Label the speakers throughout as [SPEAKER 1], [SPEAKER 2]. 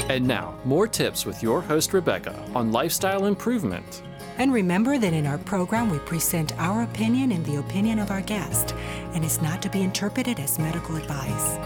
[SPEAKER 1] And now, more tips with your host, Rebecca, on lifestyle improvement.
[SPEAKER 2] And remember that in our program, we present our opinion and the opinion of our guest, and it's not to be interpreted as medical advice.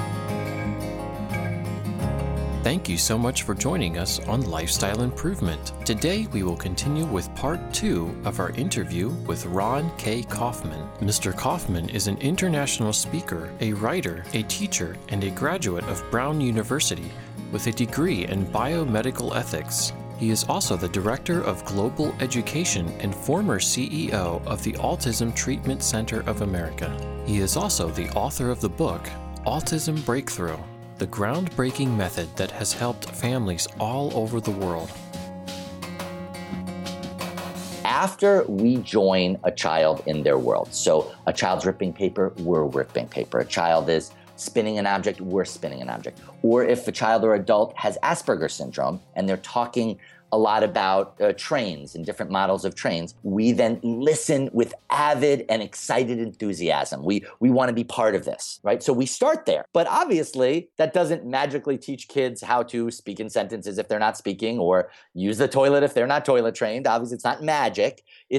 [SPEAKER 1] Thank you so much for joining us on Lifestyle Improvement. Today, we will continue with part 2 of our interview with Ron K. Kaufman. Mr. Kaufman is an international speaker, a writer, a teacher, and a graduate of Brown University with a degree in biomedical ethics. He is also the Director of Global Education and former CEO of the Autism Treatment Center of America. He is also the author of the book, Autism Breakthrough, the groundbreaking method that has helped families all over the world.
[SPEAKER 3] After we join a child in their world, so a child's ripping paper, we're ripping paper. A child is spinning an object, we're spinning an object. Or if a child or adult has Asperger's syndrome and they're talking a lot about trains and different models of trains, we then listen with avid and excited enthusiasm. We want to be part of this, right? So we start there. But obviously, that doesn't magically teach kids how to speak in sentences if they're not speaking, or use the toilet if they're not toilet trained. Obviously, it's not magic.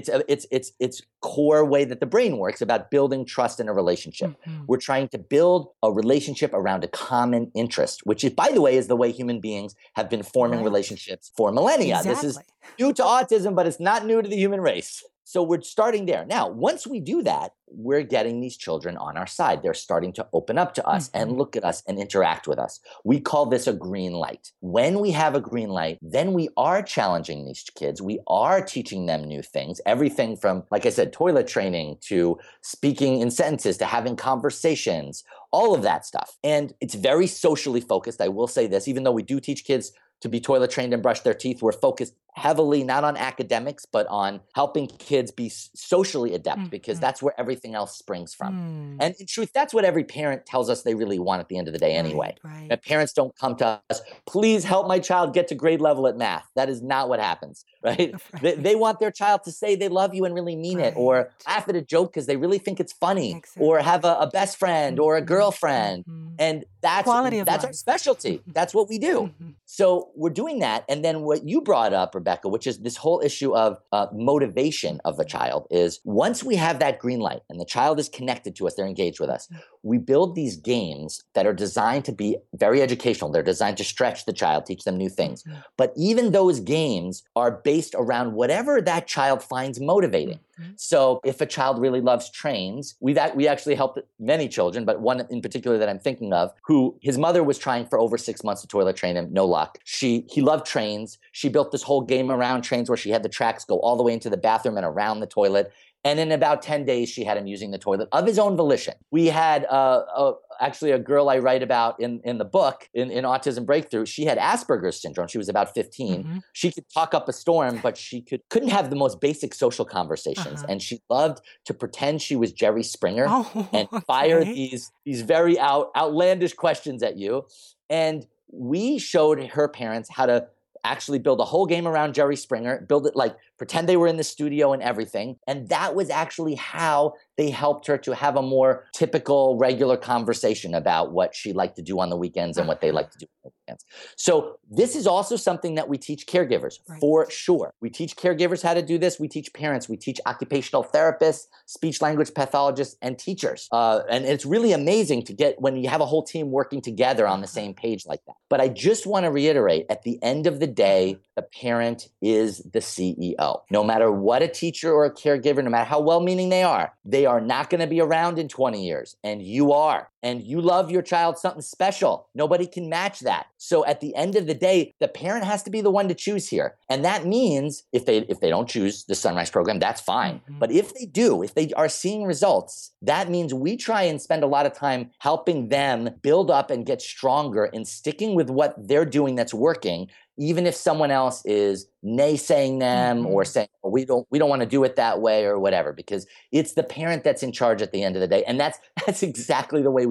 [SPEAKER 3] It's core way that the brain works about building trust in a relationship. Mm-hmm. We're trying to build a relationship around a common interest, which is, by the way, is the way human beings have been forming relationships for millennia. Exactly. This is new to autism, but it's not new to the human race. So we're starting there. Now, once we do that, we're getting these children on our side. They're starting to open up to us and look at us and interact with us. We call this a green light. When we have a green light, then we are challenging these kids. We are teaching them new things, everything from, like I said, toilet training to speaking in sentences to having conversations, all of that stuff. And it's very socially focused. I will say this, even though we do teach kids to be toilet trained and brush their teeth, we're focused heavily not on academics, but on helping kids be socially adept, because that's where everything else springs from. And in truth, that's what every parent tells us they really want at the end of the day anyway. Right. That parents don't come to us, please help my child get to grade level at math. That is not what happens, right? They want their child to say they love you and really mean it, or laugh at a joke because they really think it's funny, or have a best friend or a girlfriend. And that's our specialty. That's what we do. So we're doing that. And then what you brought up, Rebecca, which is this whole issue of motivation of a child, is once we have that green light and the child is connected to us, they're engaged with us, we build these games that are designed to be very educational. They're designed to stretch the child, teach them new things. But even those games are based around whatever that child finds motivating. So if a child really loves trains, we actually helped many children, but one in particular that I'm thinking of, who his mother was trying for over 6 months to toilet train him, no luck. He loved trains. She built this whole game around trains where she had the tracks go all the way into the bathroom and around the toilet. And in about 10 days, she had him using the toilet of his own volition. We had actually a girl I write about in the book, in Autism Breakthrough. She had Asperger's syndrome. She was about 15. She could talk up a storm, but she couldn't have the most basic social conversations. And she loved to pretend she was Jerry Springer and fire these very outlandish questions at you. And we showed her parents how to actually build a whole game around Jerry Springer, build it like pretend they were in the studio and everything. And that was actually how they helped her to have a more typical, regular conversation about what she liked to do on the weekends and what they like to do on the weekends. So this is also something that we teach caregivers, for sure. We teach caregivers how to do this. We teach parents. We teach occupational therapists, speech language pathologists, and teachers. And it's really amazing to get when you have a whole team working together on the same page like that. But I just want to reiterate, at the end of the day, the parent is the CEO. No matter what a teacher or a caregiver, no matter how well-meaning they are not going to be around in 20 years. And you are. And you love your child something special. Nobody can match that. So at the end of the day, the parent has to be the one to choose here. And that means if they don't choose the Sunrise program, that's fine. But if they do, if they are seeing results, that means we try and spend a lot of time helping them build up and get stronger in sticking with what they're doing that's working, even if someone else is naysaying them or saying, well, we don't want to do it that way or whatever, because it's the parent that's in charge at the end of the day. And that's exactly the way we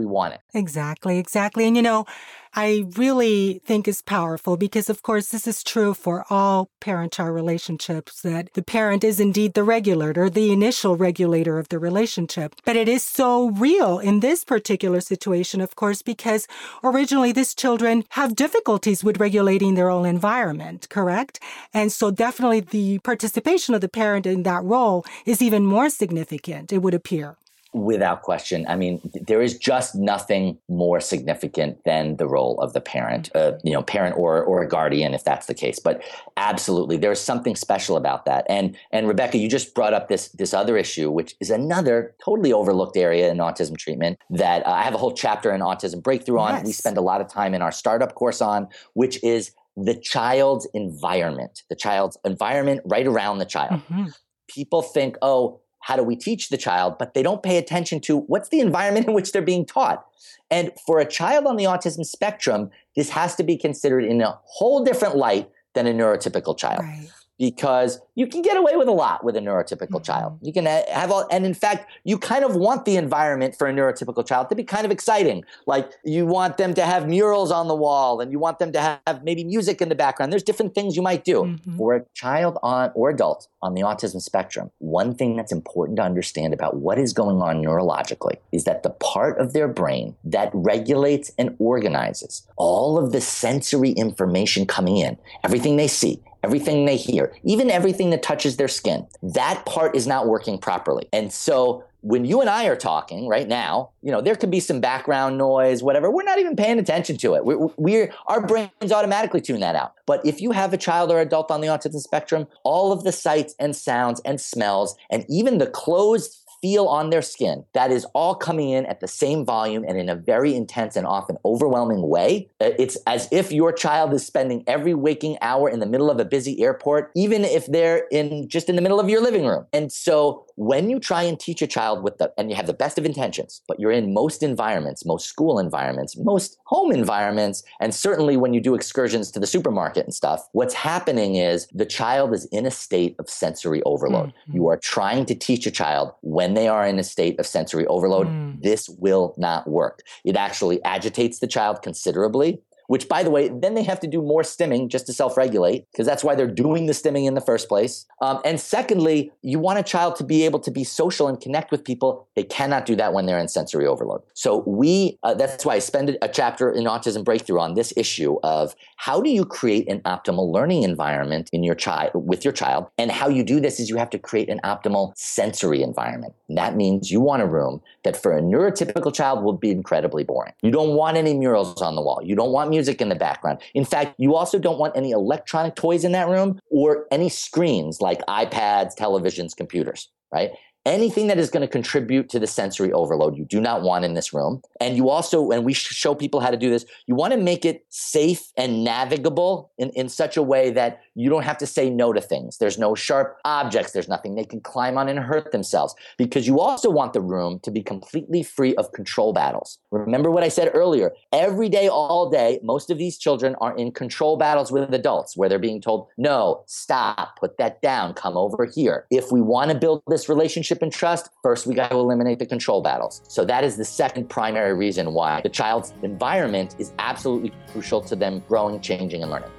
[SPEAKER 3] we want it.
[SPEAKER 2] Exactly. And I really think is powerful because, of course, this is true for all parent-child relationships, that the parent is indeed the regulator, the initial regulator of the relationship. But it is so real in this particular situation, of course, because originally these children have difficulties with regulating their own environment, correct? And so definitely the participation of the parent in that role is even more significant, it would appear.
[SPEAKER 3] Without question. I mean, there is just nothing more significant than the role of the parent, parent or a guardian, if that's the case. But absolutely, there's something special about that. And Rebecca, you just brought up this other issue, which is another totally overlooked area in autism treatment that I have a whole chapter in Autism Breakthrough on. Yes. We spend a lot of time in our startup course on, which is the child's environment right around the child. Mm-hmm. People think, how do we teach the child? But they don't pay attention to what's the environment in which they're being taught. And for a child on the autism spectrum, this has to be considered in a whole different light than a neurotypical child. Right. Because you can get away with a lot with a neurotypical child. You can have and in fact, you kind of want the environment for a neurotypical child to be kind of exciting. Like you want them to have murals on the wall and you want them to have maybe music in the background. There's different things you might do. Mm-hmm. For a child or adult on the autism spectrum, one thing that's important to understand about what is going on neurologically is that the part of their brain that regulates and organizes all of the sensory information coming in, everything they see, everything they hear, even everything that touches their skin, that part is not working properly. And so when you and I are talking right now, there could be some background noise, whatever. We're not even paying attention to it. Our brains automatically tune that out. But if you have a child or adult on the autism spectrum, all of the sights and sounds and smells and even the closed feel on their skin, that is all coming in at the same volume and in a very intense and often overwhelming way. It's as if your child is spending every waking hour in the middle of a busy airport, even if they're just in the middle of your living room. And so when you try and teach a child and you have the best of intentions, but you're in most environments, most school environments, most home environments, and certainly when you do excursions to the supermarket and stuff, what's happening is the child is in a state of sensory overload. Mm-hmm. You are trying to teach a child when they are in a state of sensory overload. This will not work. It actually agitates the child considerably. Which, by the way, then they have to do more stimming just to self-regulate, because that's why they're doing the stimming in the first place. And secondly, you want a child to be able to be social and connect with people. They cannot do that when they're in sensory overload. So that's why I spend a chapter in Autism Breakthrough on this issue of how do you create an optimal learning environment with your child. And how you do this is you have to create an optimal sensory environment. And that means you want a room that for a neurotypical child will be incredibly boring. You don't want any murals on the wall. You don't want music in the background. In fact, you also don't want any electronic toys in that room or any screens like iPads, televisions, computers, right? Anything that is going to contribute to the sensory overload, you do not want in this room. And you also, and we show people how to do this, you want to make it safe and navigable in such a way that you don't have to say no to things. There's no sharp objects. There's nothing they can climb on and hurt themselves. Because you also want the room to be completely free of control battles. Remember what I said earlier. Every day, all day, most of these children are in control battles with adults where they're being told, no, stop, put that down, come over here. If we want to build this relationship and trust, first we got to eliminate the control battles. So that is the second primary reason why the child's environment is absolutely crucial to them growing, changing, and learning.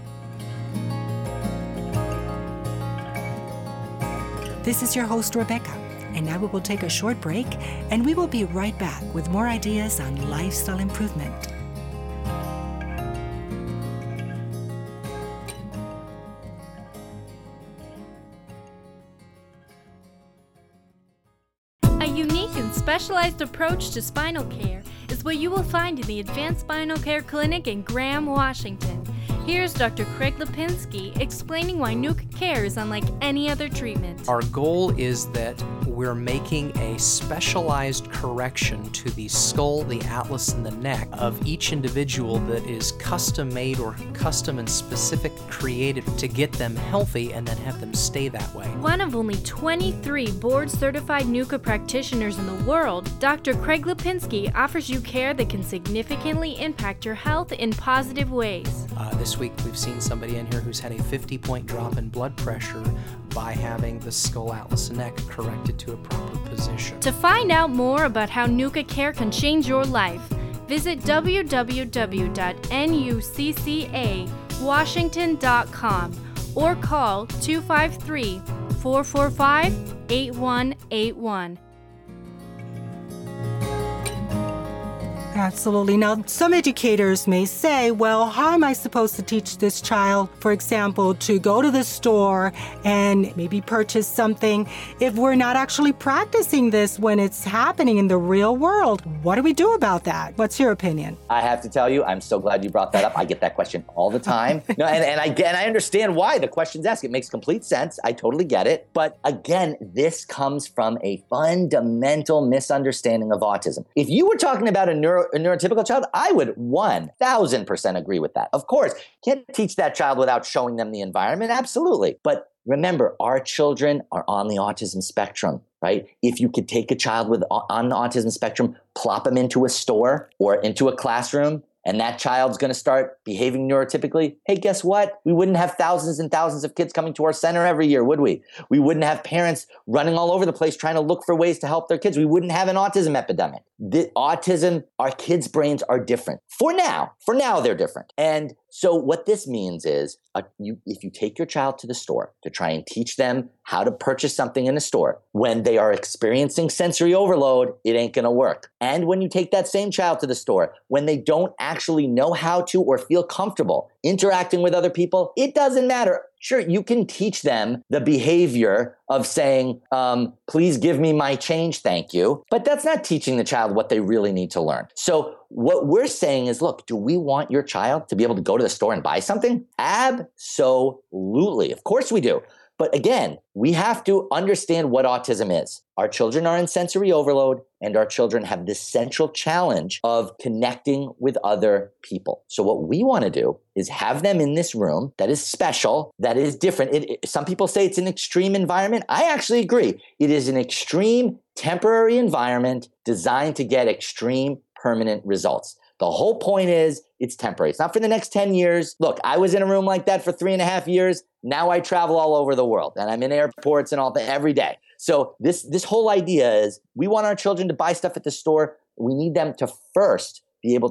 [SPEAKER 2] This is your host, Rebecca, and now we will take a short break, and we will be right back with more ideas on lifestyle improvement.
[SPEAKER 4] A unique and specialized approach to spinal care is what you will find in the Advanced Spinal Care Clinic in Graham, Washington. Here's Dr. Craig Lipinski explaining why Nuke Care is unlike any other treatment.
[SPEAKER 5] Our goal is that we're making a specialized correction to the skull, the atlas, and the neck of each individual that is custom-made or custom and specific created to get them healthy and then have them stay that way.
[SPEAKER 4] One of only 23 board-certified NUCA practitioners in the world, Dr. Craig Lipinski offers you care that can significantly impact your health in positive ways.
[SPEAKER 5] This week we've seen somebody in here who's had a 50-point drop in blood pressure by having the skull, atlas, and neck corrected to a proper position.
[SPEAKER 4] To find out more about how Nuka Care can change your life, visit www.nuccawashington.com or call 253-445-8181.
[SPEAKER 2] Absolutely. Now, some educators may say, well, how am I supposed to teach this child, for example, to go to the store and maybe purchase something if we're not actually practicing this when it's happening in the real world? What do we do about that? What's your opinion?
[SPEAKER 3] I have to tell you, I'm so glad you brought that up. I get that question all the time. No, and I understand why the question's asked. It makes complete sense. I totally get it. But again, this comes from a fundamental misunderstanding of autism. If you were talking about a neurotypical child, I would 1,000% agree with that. Of course, can't teach that child without showing them the environment. Absolutely. But remember, our children are on the autism spectrum, right? If you could take a child on the autism spectrum, plop them into a store or into a classroom, and that child's going to start behaving neurotypically, hey, guess what? We wouldn't have thousands and thousands of kids coming to our center every year, would we? We wouldn't have parents running all over the place trying to look for ways to help their kids. We wouldn't have an autism epidemic. Our kids' brains are different. For now, they're different. And so what this means is if you take your child to the store to try and teach them how to purchase something in a store, when they are experiencing sensory overload, it ain't going to work. And when you take that same child to the store, when they don't actually know how to or feel comfortable interacting with other people, it doesn't matter. Sure, you can teach them the behavior of saying, please give me my change, thank you. But that's not teaching the child what they really need to learn. So what we're saying is, look, do we want your child to be able to go to the store and buy something? Absolutely. Of course we do. But again, we have to understand what autism is. Our children are in sensory overload, and our children have this central challenge of connecting with other people. So what we want to do is have them in this room that is special, that is different. Some people say it's an extreme environment. I actually agree. It is an extreme temporary environment designed to get extreme permanent results. The whole point is it's temporary. It's not for the next 10 years. Look, I was in a room like that for 3.5 years. Now I travel all over the world and I'm in airports and every day. So this whole idea is we want our children to buy stuff at the store. We need them to first be able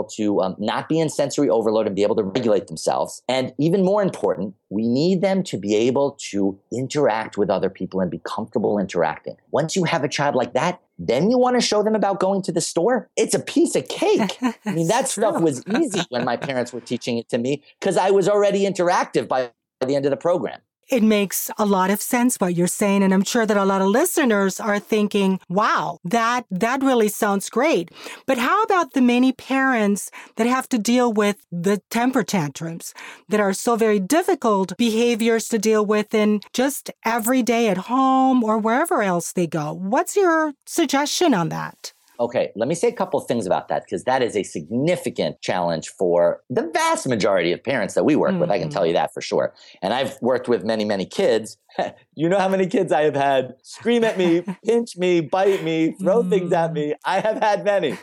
[SPEAKER 3] to not be in sensory overload and be able to regulate themselves. And even more important, we need them to be able to interact with other people and be comfortable interacting. Once you have a child like that, then you want to show them about going to the store. It's a piece of cake. I mean, that stuff was easy when my parents were teaching it to me because I was already interactive by the end of the program.
[SPEAKER 2] It makes a lot of sense what you're saying, and I'm sure that a lot of listeners are thinking, wow, that really sounds great. But how about the many parents that have to deal with the temper tantrums that are so very difficult behaviors to deal with in just every day at home or wherever else they go? What's your suggestion on that?
[SPEAKER 3] Okay, let me say a couple of things about that, because that is a significant challenge for the vast majority of parents that we work with. I can tell you that for sure. And I've worked with many, many kids. You know how many kids I have had scream at me, pinch me, bite me, throw things at me. I have had many.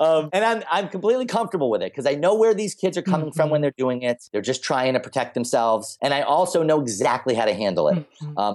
[SPEAKER 3] And I'm completely comfortable with it because I know where these kids are coming from when they're doing it. They're just trying to protect themselves. And I also know exactly how to handle it.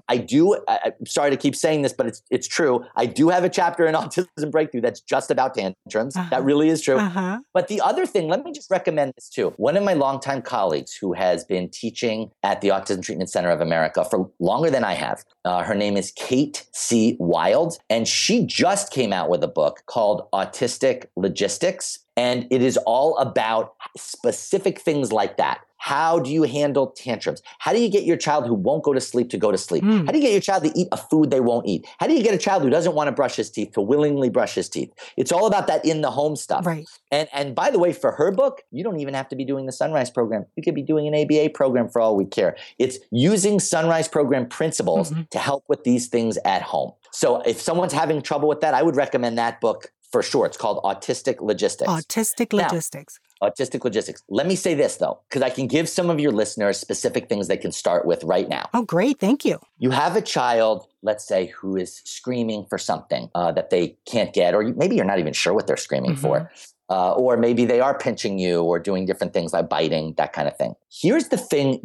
[SPEAKER 3] I'm sorry to keep saying this, but it's true. I do have a chapter in Autism Breakthrough that's just about tantrums. That really is true. But the other thing, let me just recommend this too. One of my longtime colleagues who has been teaching at the Autism Treatment Center of America for longer than I have. Her name is Kate C. Wild, and she just came out with a book called Autistic Logistics, and it is all about specific things like that. How do you handle tantrums? How do you get your child who won't go to sleep? How do you get your child to eat a food they won't eat? How do you get a child who doesn't want to brush his teeth to willingly brush his teeth? It's all about that in the home stuff.
[SPEAKER 2] Right.
[SPEAKER 3] And by the way, for her book, you don't even have to be doing the Sunrise program. You could be doing an ABA program for all we care. It's using Sunrise program principles to help with these things at home. So if someone's having trouble with that, I would recommend that book for sure. It's called Autistic Logistics.
[SPEAKER 2] Autistic Logistics.
[SPEAKER 3] Autistic Logistics. Let me say this, though, because I can give some of your listeners specific things they can start with right now.
[SPEAKER 2] Oh, great. Thank you.
[SPEAKER 3] You have a child, let's say, who is screaming for something that they can't get, or maybe you're not even sure what they're screaming for. or maybe they are pinching you or doing different things like biting, that kind of thing. Here's the thing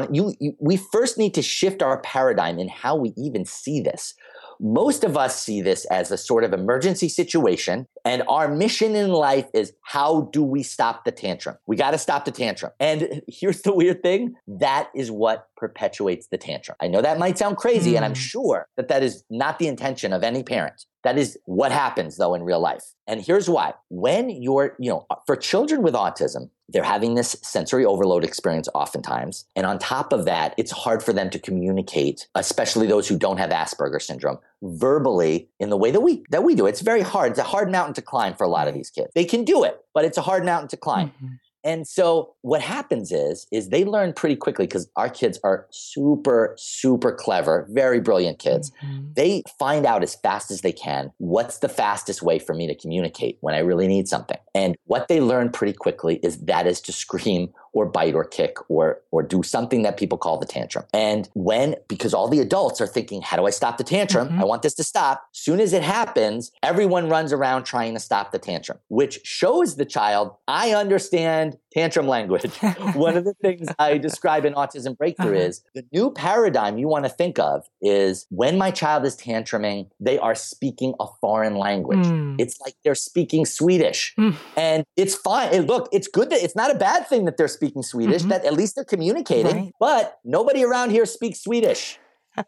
[SPEAKER 3] we first need to shift our paradigm in how we even see this. Most of us see this as a sort of emergency situation, and our mission in life is, how do we stop the tantrum? We got to stop the tantrum. And here's the weird thing. That is what perpetuates the tantrum. I know that might sound crazy, and I'm sure that is not the intention of any parent. That is what happens, though, in real life. And here's why. When you're, for children with autism, they're having this sensory overload experience oftentimes. And on top of that, it's hard for them to communicate, especially those who don't have Asperger's syndrome, verbally in the way that we do. It's very hard. It's a hard mountain to climb for a lot of these kids. They can do it, but it's a hard mountain to climb. Mm-hmm. And so what happens is they learn pretty quickly, because our kids are super, super clever, very brilliant kids. Mm-hmm. They find out as fast as they can, what's the fastest way for me to communicate when I really need something. And what they learn pretty quickly is to scream or bite or kick or do something that people call the tantrum. And because all the adults are thinking, how do I stop the tantrum? Mm-hmm. I want this to stop. Soon as it happens, everyone runs around trying to stop the tantrum, which shows the child, I understand tantrum language. One of the things I describe in Autism Breakthrough is the new paradigm you want to think of is, when my child is tantruming, they are speaking a foreign language. It's like they're speaking Swedish. And it's fine. Look, it's good that it's not a bad thing that they're speaking Swedish, that at least they're communicating, right. But nobody around here speaks Swedish.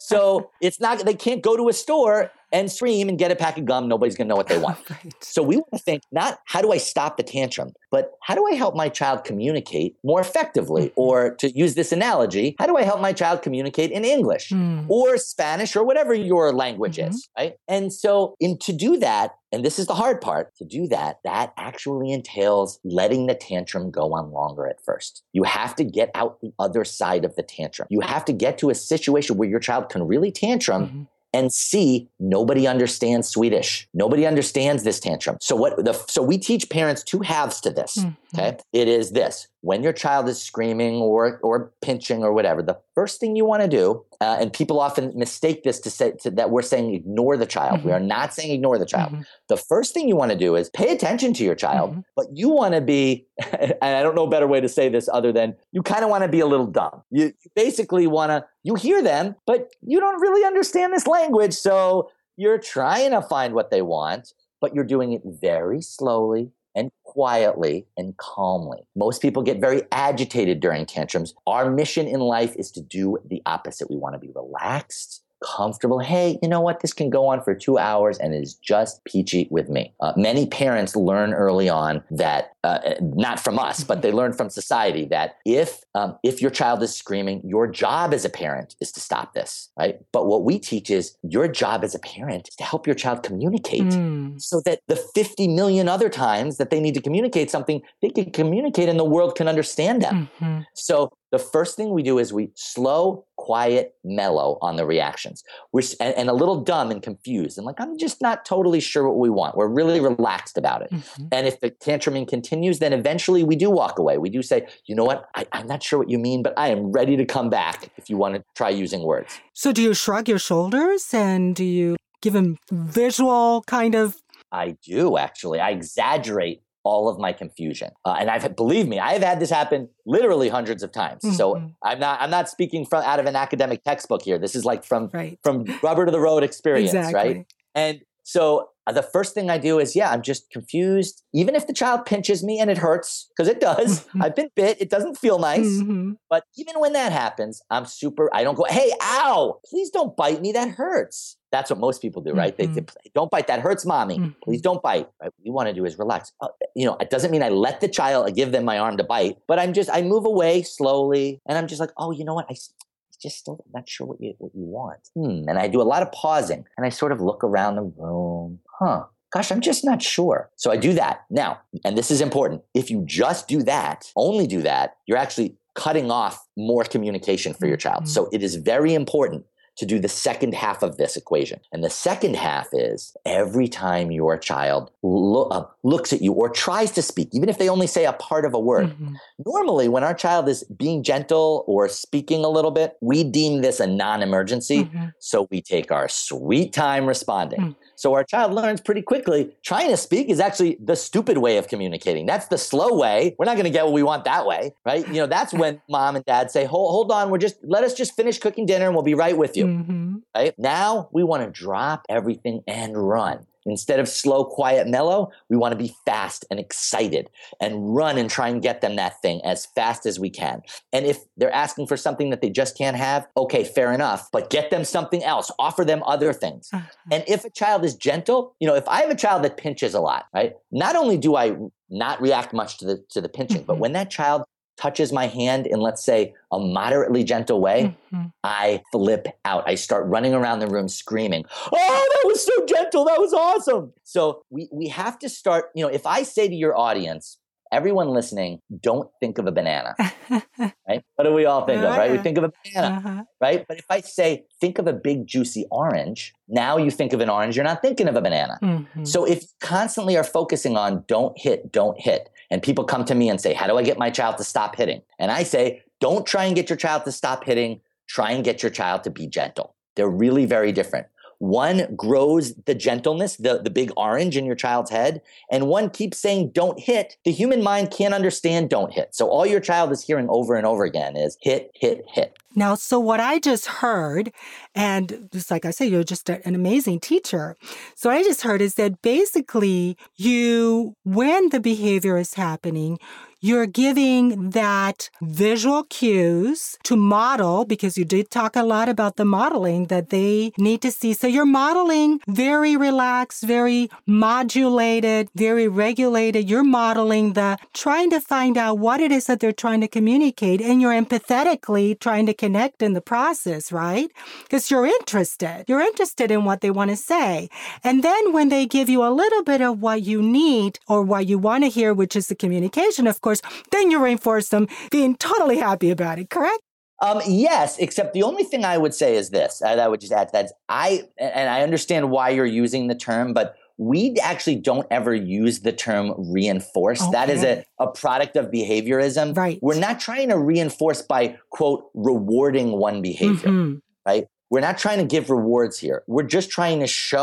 [SPEAKER 3] So they can't go to a store and scream and get a pack of gum. Nobody's going to know what they want. Right. So we want to think not, how do I stop the tantrum, but how do I help my child communicate more effectively? Or to use this analogy, how do I help my child communicate in English or Spanish or whatever your language is, right? And so to do that, and this is the hard part, to do that actually entails letting the tantrum go on longer at first. You have to get out the other side of the tantrum. You have to get to a situation where your child can really tantrum and see nobody understands Swedish. Nobody understands this tantrum. So we teach parents two halves to this. Okay, it is this: when your child is screaming or pinching or whatever, the first thing you want to do, and people often mistake this that we're saying ignore the child. We are not saying ignore the child. The first thing you want to do is pay attention to your child, but you want to be, and I don't know a better way to say this other than, you kind of want to be a little dumb. You basically you hear them, but you don't really understand this language. So you're trying to find what they want, but you're doing it very slowly and quietly and calmly. Most people get very agitated during tantrums. Our mission in life is to do the opposite. We want to be relaxed, comfortable. Hey, you know what? This can go on for 2 hours and is just peachy with me. Many parents learn early on that, not from us, but they learn from society, that if your child is screaming, your job as a parent is to stop this, right? But what we teach is your job as a parent is to help your child communicate so that the 50 million other times that they need to communicate something, they can communicate and the world can understand them. So the first thing we do is we slow, quiet, mellow on the reactions. And a little dumb and confused. And like, I'm just not totally sure what we want. We're really relaxed about it. And if the tantruming continues, then eventually we do walk away. We do say, you know what? I'm not sure what you mean, but I am ready to come back if you want to try using words.
[SPEAKER 2] So do you shrug your shoulders and do you give them visual kind of?
[SPEAKER 3] I do, actually. I exaggerate all of my confusion. And believe me, I've had this happen literally hundreds of times. So I'm not speaking out of an academic textbook here. This is like from rubber to the road experience, right? And so the first thing I do is, I'm just confused. Even if the child pinches me and it hurts, because it does. I've been bit. It doesn't feel nice. But even when that happens, I don't go, hey, ow, please don't bite me. That hurts. That's what most people do, right? They say, don't bite. That hurts, mommy. Please don't bite. Right? What we want to do is relax. It doesn't mean I let the child, I give them my arm to bite, but I move away slowly. And I'm just like, oh, you know what? I just still not sure what you want. And I do a lot of pausing and I sort of look around the room. Gosh, I'm just not sure. So I do that. Now, and this is important. If you just do that, only do that, you're actually cutting off more communication for your child. So it is very important to do the second half of this equation. And the second half is every time your child looks at you or tries to speak, even if they only say a part of a word. Normally, when our child is being gentle or speaking a little bit, we deem this a non-emergency. So we take our sweet time responding. So our child learns pretty quickly, trying to speak is actually the stupid way of communicating. That's the slow way. We're not going to get what we want that way, right? That's when mom and dad say, hold on, let us just finish cooking dinner and we'll be right with you, right? Now we want to drop everything and run. Instead of slow, quiet, mellow, we want to be fast and excited and run and try and get them that thing as fast as we can. And if they're asking for something that they just can't have, okay, fair enough, but get them something else. Offer them other things. And if a child is gentle, if I have a child that pinches a lot, right? Not only do I not react much to the pinching, but when that child touches my hand in, let's say, a moderately gentle way, I flip out. I start running around the room screaming, oh, that was so gentle. That was awesome. So we have to start, if I say to your audience, everyone listening, don't think of a banana, right? What do we all think of, right? We think of a banana, right? But if I say, think of a big juicy orange, now you think of an orange, you're not thinking of a banana. So if you constantly are focusing on don't hit, and people come to me and say, how do I get my child to stop hitting? And I say, don't try and get your child to stop hitting. Try and get your child to be gentle. They're really very different. One grows the gentleness, the big orange in your child's head, and one keeps saying don't hit. The human mind can't understand don't hit. So all your child is hearing over and over again is hit, hit, hit.
[SPEAKER 2] Now, so what I just heard, and just like I said, you're just an amazing teacher. So I just heard is that basically when the behavior is happening, you're giving that visual cues to model, because you did talk a lot about the modeling that they need to see. So you're modeling very relaxed, very modulated, very regulated. You're modeling trying to find out what it is that they're trying to communicate, and you're empathetically trying to connect in the process, right? Because you're interested. You're interested in what they want to say. And then when they give you a little bit of what you need or what you want to hear, which is the communication, of course, then you reinforce them being totally happy about it, correct?
[SPEAKER 3] Yes, except the only thing I would say is this, that I would just add to that, I understand why you're using the term, but we actually don't ever use the term reinforce. Okay. That is a product of behaviorism. Right. We're not trying to reinforce by, quote, rewarding one behavior, right? We're not trying to give rewards here. We're just trying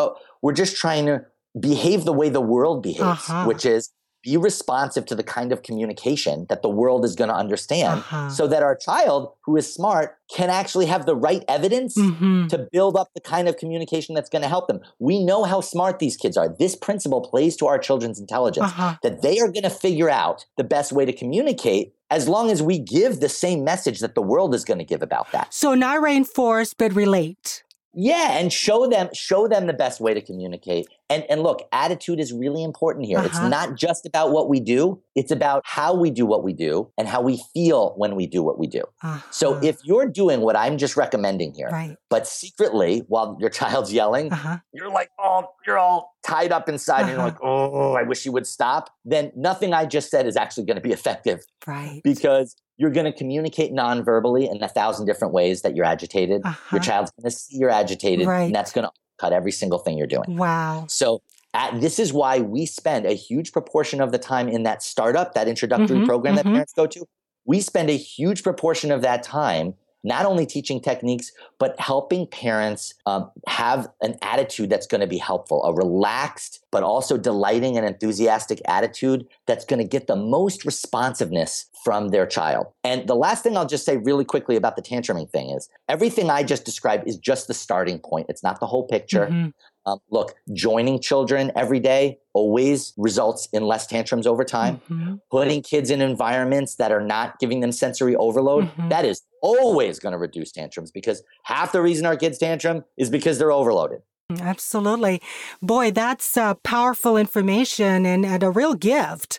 [SPEAKER 3] to behave the way the world behaves, which is be responsive to the kind of communication that the world is going to understand so that our child who is smart can actually have the right evidence to build up the kind of communication that's going to help them. We know how smart these kids are. This principle plays to our children's intelligence, that they are going to figure out the best way to communicate as long as we give the same message that the world is going to give about that.
[SPEAKER 2] So not reinforce, but relate.
[SPEAKER 3] Yeah, and show them the best way to communicate. And look, attitude is really important here. It's not just about what we do. It's about how we do what we do and how we feel when we do what we do. So if you're doing what I'm just recommending here, but secretly, while your child's yelling, you're like, oh, you're all tied up inside and you're like, oh, I wish you would stop. Then nothing I just said is actually going to be effective. Right. Because you're going to communicate non-verbally in 1,000 different ways that you're agitated. Your child's going to see you're agitated, and that's going to cut every single thing you're doing.
[SPEAKER 2] Wow.
[SPEAKER 3] So this is why we spend a huge proportion of the time in that startup, that introductory program that parents go to. We spend a huge proportion of that time not only teaching techniques, but helping parents have an attitude that's going to be helpful, a relaxed, but also delighting and enthusiastic attitude that's going to get the most responsiveness from their child. And the last thing I'll just say really quickly about the tantruming thing is everything I just described is just the starting point. It's not the whole picture. Look, joining children every day always results in less tantrums over time. Putting kids in environments that are not giving them sensory overload, that is always going to reduce tantrums, because half the reason our kids tantrum is because they're overloaded.
[SPEAKER 2] Absolutely. Boy, that's powerful information and a real gift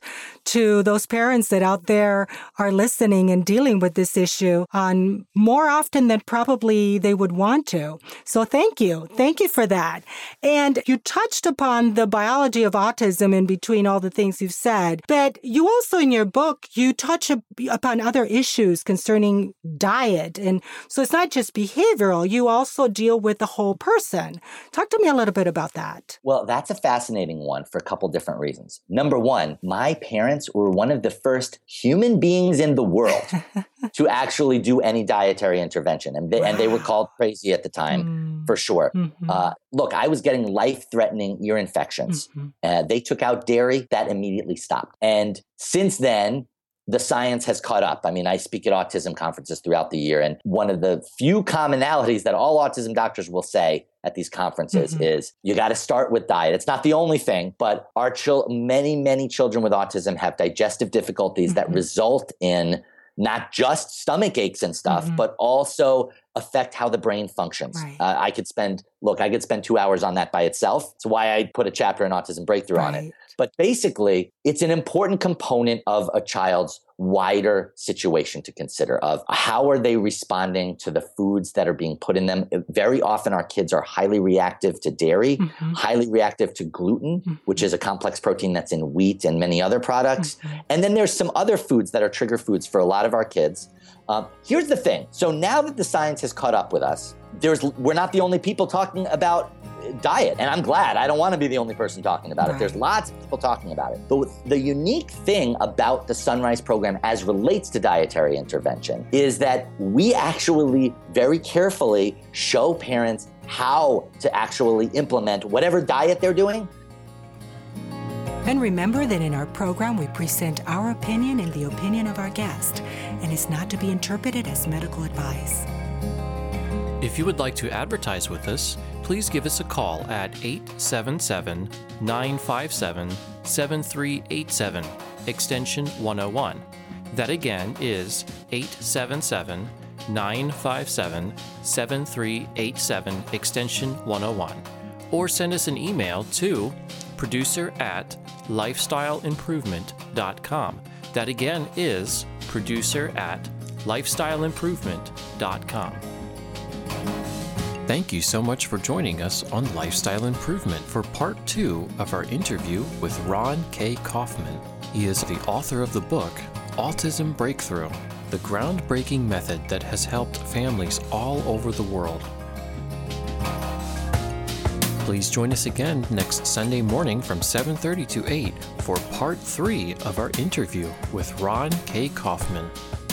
[SPEAKER 2] to those parents that out there are listening and dealing with this issue on more often than probably they would want to. So thank you. Thank you for that. And you touched upon the biology of autism in between all the things you've said, but you also in your book, you touch upon other issues concerning diet. And so it's not just behavioral, you also deal with the whole person. Talk to me a little bit about that.
[SPEAKER 3] Well, that's a fascinating one for a couple different reasons. Number one, my parents were one of the first human beings in the world to actually do any dietary intervention. And they were called crazy at the time, for sure. Look, I was getting life-threatening ear infections. They took out dairy. That immediately stopped. And since then, the science has caught up. I mean, I speak at autism conferences throughout the year, and one of the few commonalities that all autism doctors will say at these conferences is you got to start with diet. It's not the only thing, but many children with autism have digestive difficulties that result in not just stomach aches and stuff, but also affect how the brain functions. Right. I could spend 2 hours on that by itself. It's why I put a chapter in Autism Breakthrough on it. But basically, it's an important component of a child's wider situation to consider of how are they responding to the foods that are being put in them. Very often our kids are highly reactive to dairy, highly reactive to gluten, which is a complex protein that's in wheat and many other products. And then there's some other foods that are trigger foods for a lot of our kids. Here's the thing. So now that the science has caught up with us, we're not the only people talking about diet. And I'm glad. I don't want to be the only person talking about it. There's lots of people talking about it. But the unique thing about the Sunrise program as relates to dietary intervention is that we actually very carefully show parents how to actually implement whatever diet they're doing.
[SPEAKER 2] And remember that in our program, we present our opinion and the opinion of our guest, and it's not to be interpreted as medical advice.
[SPEAKER 1] If you would like to advertise with us, please give us a call at 877-957-7387, extension 101. That again is 877-957-7387, extension 101. Or send us an email to producer@lifestyleimprovement.com. That again is producer@lifestyleimprovement.com. Thank you so much for joining us on Lifestyle Improvement for part 2 of our interview with Ron K. Kaufman. He is the author of the book, Autism Breakthrough, the groundbreaking method that has helped families all over the world. Please join us again next Sunday morning from 7:30 to 8 for part 3 of our interview with Ron K. Kaufman.